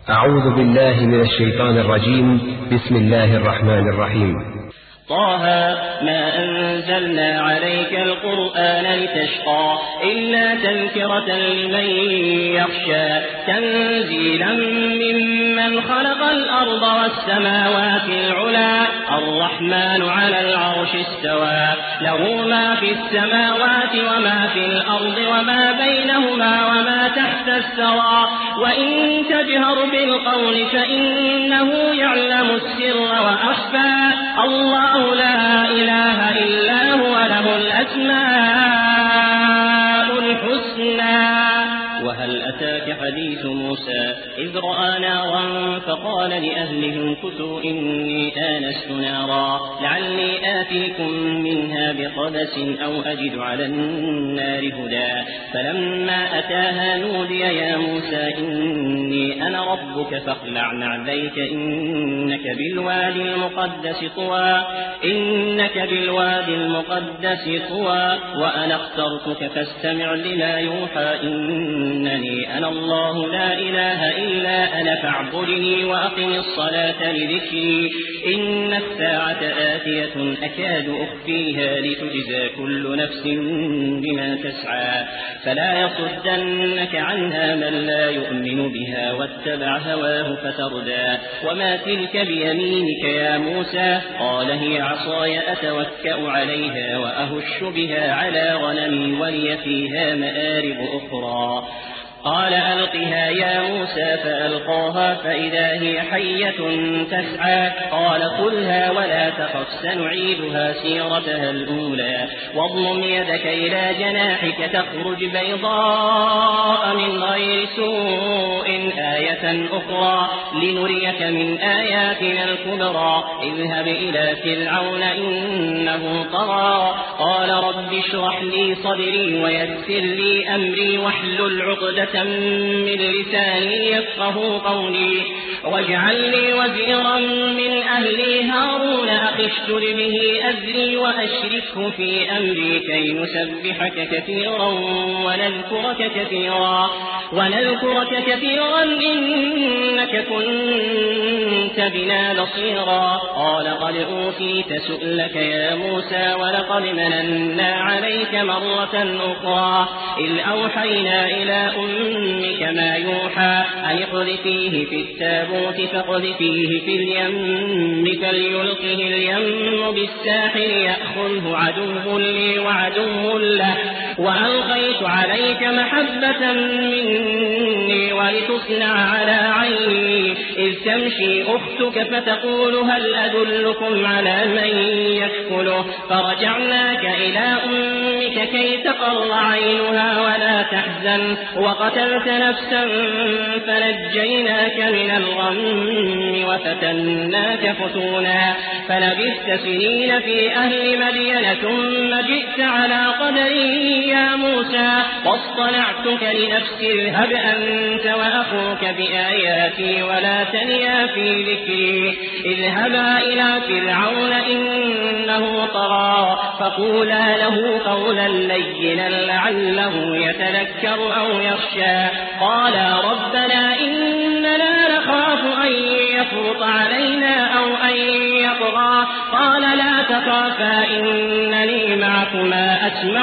أعوذ بالله من الشيطان الرجيم. بسم الله الرحمن الرحيم. طه ما أنزلنا عليك القرآن لتشقى إلا تذكرة لمن يخشى تنزيلا ممن خلق الأرض والسماوات العلى الرحمن على العرش استوى له ما في السماوات وما في الأرض وما بينهما وما تحت الثرى وإن تجهر بالقول فإنه يعلم السر وأخفى الله لا إله إلا هو له الأسماء الحسنى. وهل أتاك حديث موسى إذ رأى نارا فقال لأهلهم كثوا إني آنست نارا لعلي آتيكم منها بقبس أو أجد على النار هدى فلما أتاها نودي يا موسى إني أنا ربك فاخلع نعليك إنك بالوادي المقدس طوى وأنا اخترتك فاستمع لما يوحى إنني أنا الله لا إله إلا أنا فاعبدني وأقم الصلاة لذكري إن الساعة آتية أكاد أخفيها لتجزى كل نفس بما تسعى فلا يصدنك عنها من لا يؤمن بها واتبع هواه فتردى وما تلك بيمينك يا موسى قال هي عصاي أتوكأ عليها وأهش بها على غنمي ولي فيها مآرب أخرى قال ألقها يا موسى فألقاها فإذا هي حية تسعى قال خذها ولا تخف سنعيدها سيرتها الأولى واضمم يدك إلى جناحك تخرج بيضاء من غير سوء آية أخرى لنريك من آياتنا الكبرى اذهب إلى فرعون إنه طغى قال رب اشرح لي صدري ويسر لي أمري واحلل عقدة من لساني يفقه قولي واجعل لي وزيرا من أهلي هارون أخي اشدد به أزري وأشركه في أمري كي نسبحك كثيرا ونذكرك كثيرا إنك كنت بنا بصيرا قال قد أوتيت سؤلك يا موسى ولقد مننا عليك مرة أخرى إذ أوحينا إلى أمك ما يوحى أن اقذفيه في التابوت فاقذفيه في اليم فليلقه اليم بالساحل يأخذه عدو لي وعدو له وألقيت عليك محبة مني ولتصنع على عيني إذ تمشي أختك فتقول هل أدلكم على من يكفله فرجعناك إلى أمك كي تقر عينها ولا تحزن وقتلت نفسا فنجيناك من الغم وفتناك فتونا فلبثت سنين في أهل مدين ثم جئت على قدري يا موسى واصطنعتك لنفسي اذهب أنت وأخوك بآياتي ولا تنيا في ذكري اذهبا إلى فرعون إنه طغى فقولا له قولا لينا لعله يتذكر أو يخشى قالا ربنا إننا نخاف أن يفرط علينا أو أن يطغى قال لا تخافا إنني معكما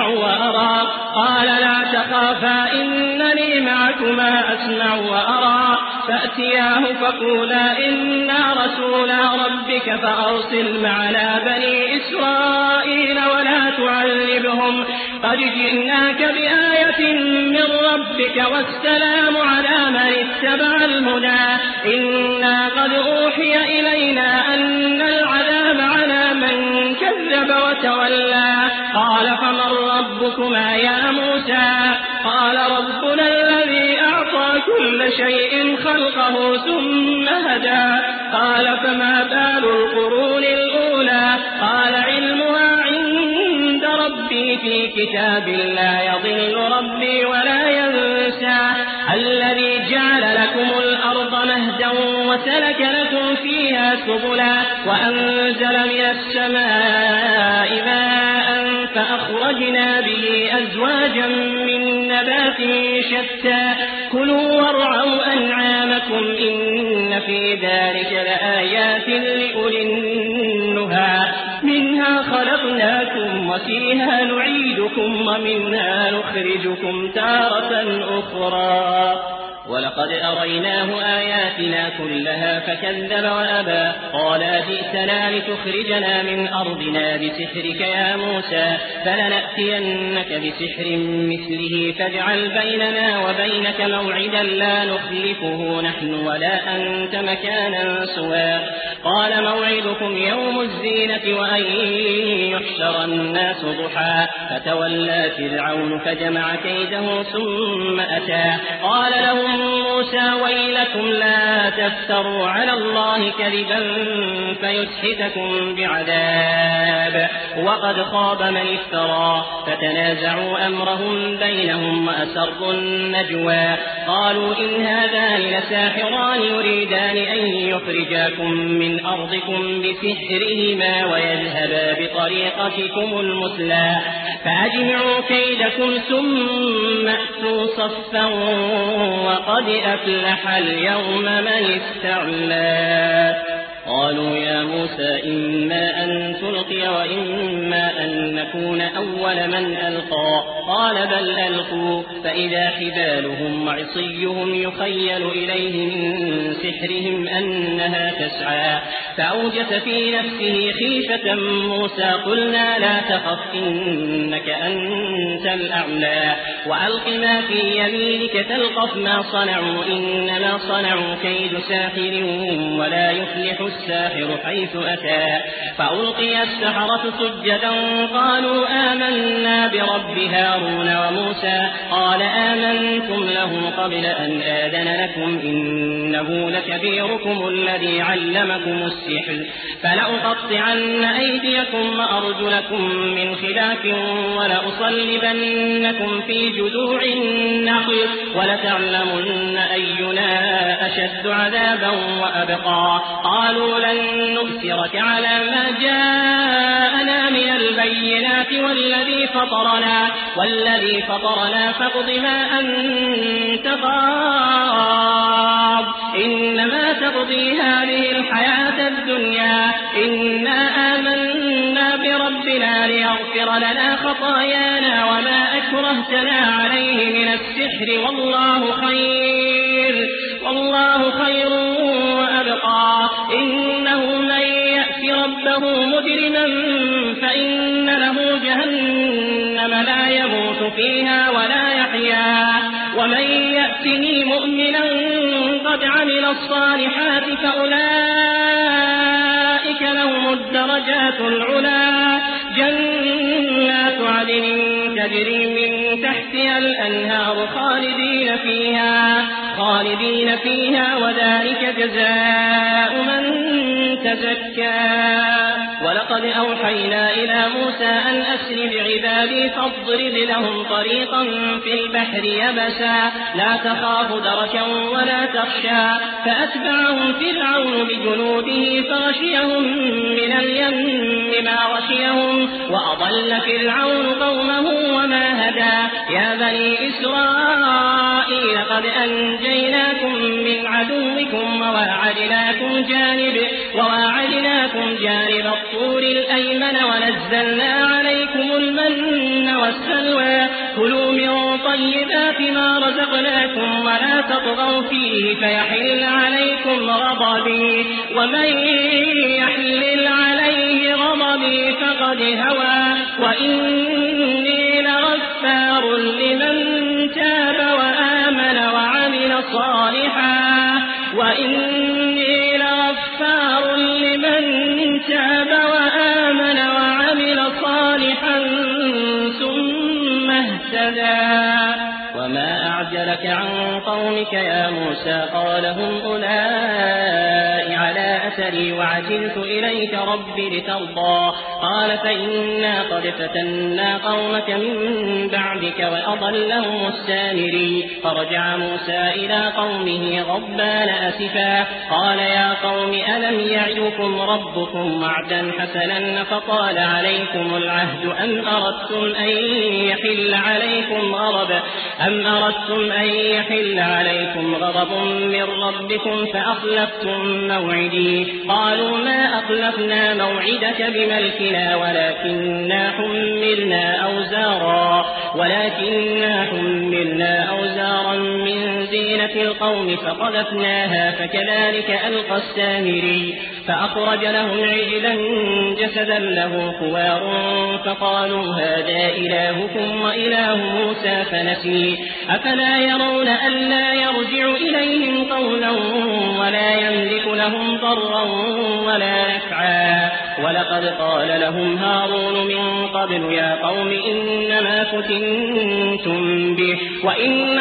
أسمع وأرى فأتياه فقولا إنا رسولا ربك فأرسل معنا بني إسرائيل ولا تعذبهم قد جئناك بآية من ربك والسلام على من اتبع الهدى إنا قد أوحي إلينا أن العذاب على من كذب وتولى قال فمن ربكما يا موسى قال ربنا الذي أعطى كل شيء خلقه ثم هدى قال فما بال القرون الأولى قال علمها عند ربي في كتاب لا يضل ربي ولا ينسى الذي جعل لكم الأرض مهدا وسلك لكم فيها سبلا وأنزل من السماء ماء فأخرجنا به أزواجا من نبات شتى كلوا وارعوا أنعامكم إن في ذلك لآيات لأولي النهى منها خلقناكم وفيها نعيدكم ومنها نخرجكم تارة أخرى ولقد أريناه آياتنا كلها فكذب وأبى قال أجئتنا لتخرجنا من أرضنا بسحرك يا موسى فلنأتينك بسحر مثله فاجعل بيننا وبينك موعدا لا نخلفه نحن ولا أنت مكانا سوى قال موعدكم يوم الزينة وأن يحشر الناس ضحى فتولى فرعون فجمع كيده ثم أتى قال لهم موسى ويلكم لا تفتروا على الله كذبا فيسحتكم بعذاب وقد خاب من افترى فتنازعوا أمرهم بينهم وأسروا النجوى قالوا إن هذان لساحران يريدان أن يخرجاكم من أرضكم بسحرهما ويذهبا بطريقتكم المثلى فأجمعوا كيدكم ثم أتوا صفا وقد أفلح اليوم من استعلى قالوا يا موسى إما أن تلقي وإما أن نكون أول من ألقى قال بل ألقوا فإذا حبالهم وعصيهم يخيل إليه من سحرهم أنها تسعى فأوجس في نفسه خيفة موسى قلنا لا تخف إنك أنت الأعلى وألق ما في يمينك تلقف ما صنعوا إنما صنعوا كيد ساحر ولا يفلح الساحر حيث أتى فألقي السحرة سجدا قالوا آمنا برب هارون وموسى قال آمنتم له قبل أن آذن لكم إنه لكبيركم الذي علمكم السحر فلأقطعن أيديكم وأرجلكم من خلاف ولأصلبنكم في جذوع النخل ولتعلمن أينا أشد عذابا وأبقى قالوا لن نؤثرك على ما جاءنا من البينات والذي فطرنا فاقض ما أنت قاض إنما تقضي هذه الحياة الدنيا إنا آمنا بربنا ليغفر لنا خطايانا وما أكرهتنا عليه من السحر والله خير وأبقى إنه من يأت ربه مجرما فإن له جهنم لا يموت فيها ولا يحيا ومن يأته مؤمنا قد عمل الصالحات فأولئك لهم الدرجات العلى جنات عدن تجري من تحتها الأنهار خالدين فيها وذلك جزاء من تزكى ولقد أوحينا إلى موسى أن أسر بعبادي فاضرب لهم طريقا في البحر يبسا لا تخاف دركا ولا تخشى فأتبعهم فرعون بجنوده فغشيهم من اليم ما غشيهم وأضل فرعون قومه وما هدى يا بني إسرائيل قد أنجيناكم من عدوكم وواعدناكم جانب الطور الأيمن ونزلنا عليكم المن والسلوى كلوا من طيبات ما رزقناكم ولا تطغوا فيه فيحل عليكم غضبي ومن يحلل عليه غضبي فقد هوى وإني لغفار لمن تاب وآمن وعمل صالحا ثم اهتدى وما أعجلك عن قومك يا موسى قال هم أولئك على أثري وعجلت إليك رب لترضى. قال فإنا قد فتنا قومك من بعدك وأضلهم السامري. فرجع موسى إلى قومه غضبان أسفا قال يا قوم ألم يعدكم ربكم وعدا حسنا فطال عليكم العهد أم أردتم أن يحل عليكم غضب من ربكم فأخلفتم موعدي. قالوا ما أخلفنا موعدك بملكنا ولكننا حملنا أوزارا من زينة القوم فقذفناها فكذلك ألقى السامري. فأخرج لهم عجلا جسدا له خوار فقالوا هذا إلهكم وإله موسى فنسي. أفلا يرون ألا يرجع إليهم قولا ولا يملك لهم ضرا ولا نفعا. ولقد قال لهم هارون من قبل يا قوم إنما فتنتم به وإن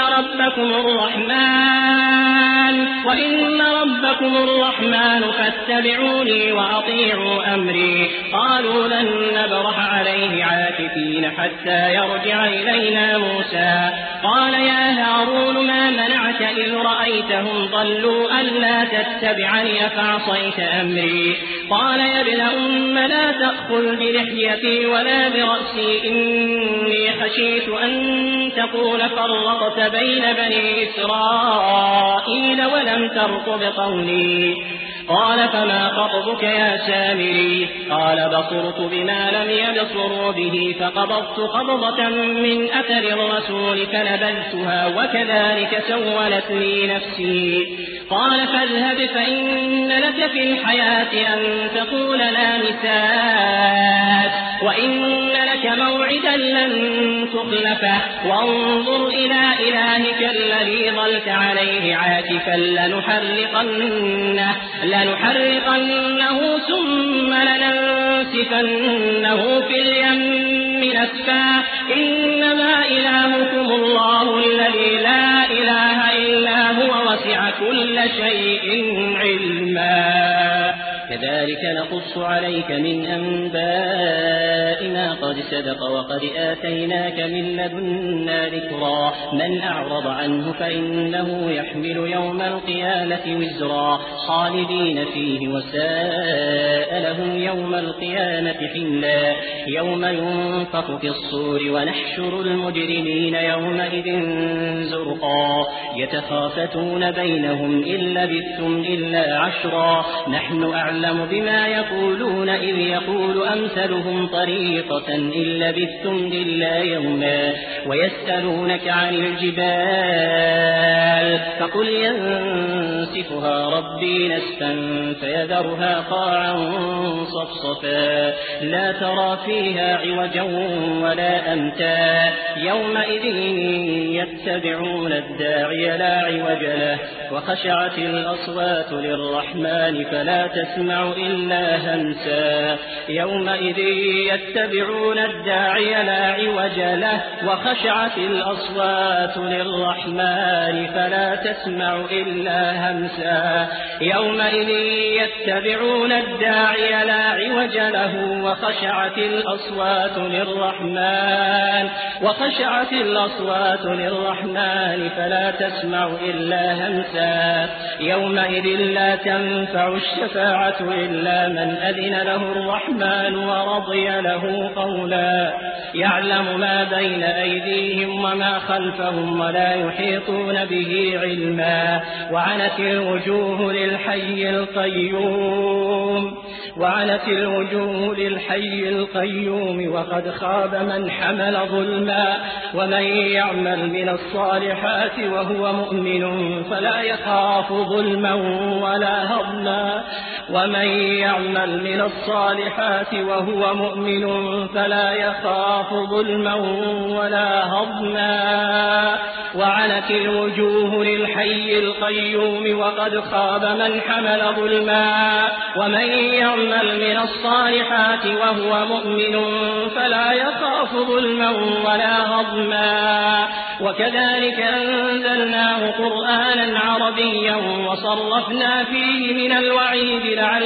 ربكم الرحمن فاتبعوني وأطيعوا أمري. قالوا لن نبرح عليه عاكفين حتى يرجع إلينا موسى. قال يا هارون ما منعك إذ رأيتهم ضلوا ألا تتبعني أفعصيت أمري. قال يا ابن أم لا تأخذ بلحيتي ولا برأسي إني خشيت أن تقول فرقت بين بني إسرائيل ولم ترقب قولي. قال فما خطبك يا سامري؟ قال بصرت بما لم يبصروا به فقبضت قبضة من أثر الرسول فنبذتها وكذلك سولت لي نفسي. قال فاذهب فإن لك في الحياة أن تقول لا مساس وإن لك موعدا لن تخلفه وانظر إلى إلهك الذي ظلت عليه عاكفا لنحرقنه ثم لننسفنه في اليم نسفا. إنما إلهكم الله الذي لا إله إلا هو وسع كل شيء علما. كذلك نقص عليك من أنباء ما قد سبق وقد آتيناك من لدنا ذكرا. من أعرض عنه فإنه يحمل يوم القيامة وزرا خالدين فيه وساء لهم يوم القيامة حملا. يوم ينفخ في الصور ونحشر المجرمين يومئذ زرقا يتخافتون بينهم إن لبثتم إلا عشرا نحن أعلم بما يقولون إذ يقول أمثلهم طريقة إن لبثتم إلا يوما. ويسألونك عن الجبال فقل ينسفها ربي نسفا فيذرها قاعا صفصفا لا ترى فيها عوجا ولا أمتا. يومئذ يتبعون الداعي لا عوج له وخشعت الأصوات للرحمن فلا تسمع إلا همسا. يومئذ يتبعون الداعي لا عوج له وخشعت الأصوات للرحمن فلا تسمع إلا همسا. يومئذ يتبعون الداعي لا عوج له وخشعت الأصوات للرحمن فلا تسمع إلا همسا. يومئذ لا تنفع الشفاعة إلا من أذن له الرحمن ورضي له قولا. يعلم ما بين أيديهم وما خلفهم ولا يحيطون به علما. وعنت الوجوه للحي القيوم وقد خاب من حمل ظلما. ومن يعمل من الصالحات وهو مؤمن فلا يخاف ظلما ولا هضما. وعنت الوجوه للحي القيوم وقد خاب من حمل ظلما. ومن يعمل من الصالحات وهو مؤمن فلا يخاف ظلما ولا هضما. وكذلك أنزلناه قرآنا عربيا وصرفنا فيه من الوعيد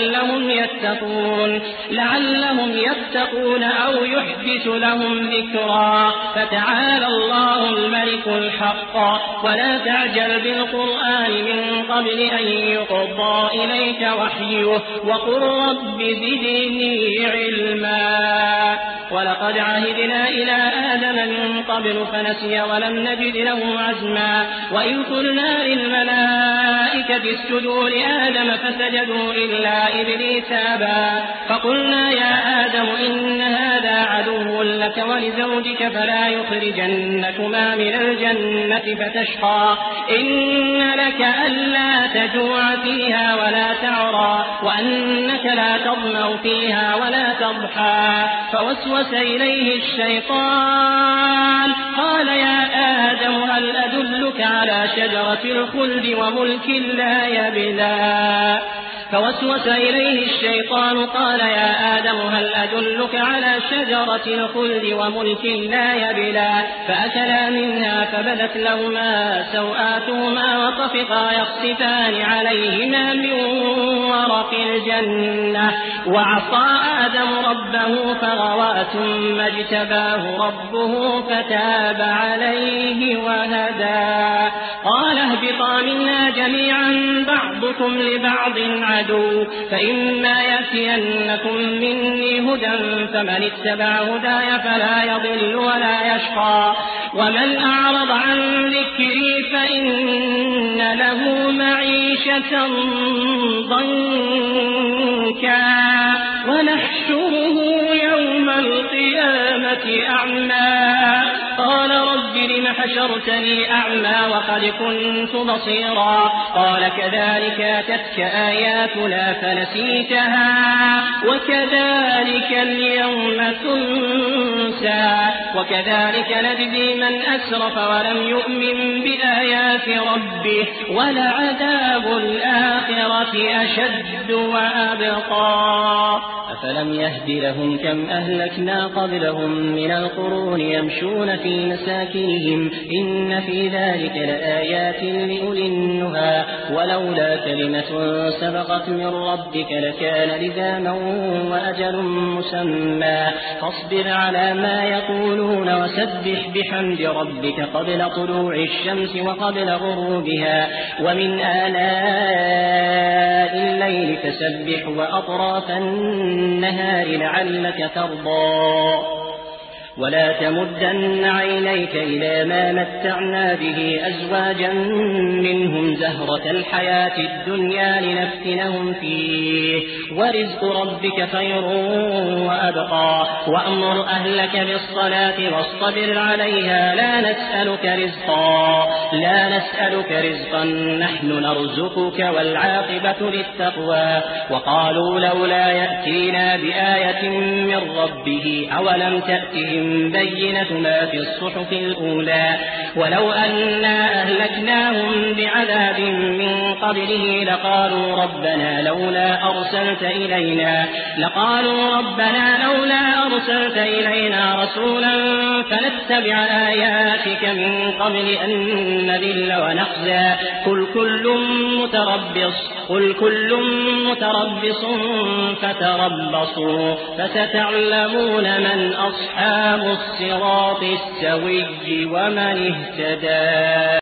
لعلهم يتقون أو يحدث لهم ذكرا. فتعالى الله الملك الحق ولا تعجل بالقرآن من قبل أن يقضى إليك وحيه وقل رب زدني علما. ولقد عهدنا إلى آدم من قبل فنسي ولم نجد له عزما. وإذ قلنا للملائكة اسجدوا لآدم فسجدوا إلا إبليس أبى. فقلنا يا آدم إن هذا عدو لك ولزوجك فلا يخرجنكما من الجنة فتشقى. إن لك ألا تجوع فيها ولا تعرى وأنك لا تظمأ فيها ولا تضحى. فوسوس إليه الشيطان قال يا آدم هل أدلك على شجرة الخلد وملك لا يبلى. فوسوس إليه الشيطان قال يا آدم هل أدلك على شجرة الخلد وملك لا يبلى. فأكلا منها فبدت لهما سوآتهما وطفقا يخصفان عليهما من ورق الجنة. وعصى آدم ربه فغوى ثم اجتباه ربه فتاب عليه وهدى. قال اهبطا منا جميعا بعضكم لبعض عدو فإما يأتينكم مني هدى فمن اتبع هداي فلا يضل ولا يشقى. ومن أعرض عن ذكري فإن له معيشة ضنكا ونحشره يوم القيامة أعمى. قال رب لم حشرتني أعمى وقد كنت بصيرا. قال كذلك أتتك آياتنا فنسيتها وكذلك اليوم تنسى. وكذلك نجزي من أسرف ولم يؤمن بآيات ربه ولعذاب الآخرة أشد وأبقى. أفلم يهد لهم كم أهلكنا قبلهم من القرون يمشون في مساكنهم إن في ذلك لآيات لأولي النهى. ولولا كلمة سبقت من ربك لكان لزاما وأجل مسمى. فاصبر على ما يقولون وسبح بحمد ربك قبل طلوع الشمس وقبل غروبها ومن آلاء الليل فسبح وأطراف النهار لعلك ترضى. ولا تمدن عينيك إلى ما متعنا به أزواجا منهم زهرة الحياة الدنيا لنفتنهم فيه ورزق ربك خير وأبقى. وأمر أهلك بالصلاة واصطبر عليها لا نسألك رزقا نحن نرزقك والعاقبة للتقوى. وقالوا لولا يأتينا بآية من ربه أولم تأتهم بينة ما في الصحف الأولى. ولو أنا أهلكناهم بعذاب من قبله لقالوا ربنا لولا أرسلت إلينا رسولا فنتبع آياتك من قبل أن نذل ونخزى. قل كل متربص فتربصوا فستعلمون من أصحاب الصراط السوي ومن اهتدى.